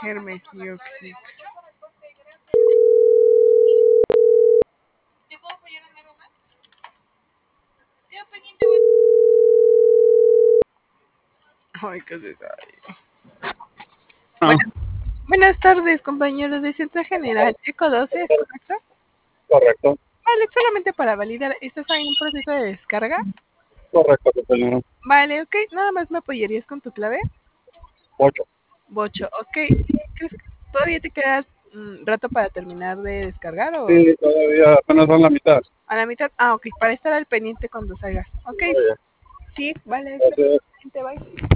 Hermes Music. Ay, qué se sabe. Ah, Buenas tardes, compañeros de Centro General Eco 12, ¿es correcto? correcto, Vale, solamente para validar, ¿estás en un proceso de descarga? correcto, compañero. Vale, ok, nada más me apoyarías con tu clave. 8. Bocho, ok. ¿Crees que todavía te queda rato para terminar de descargar o Sí, todavía apenas van la mitad. a la mitad? Ah, ok, para estar al pendiente cuando salgas. Ok, Muy bien, sí, vale, gracias. bye.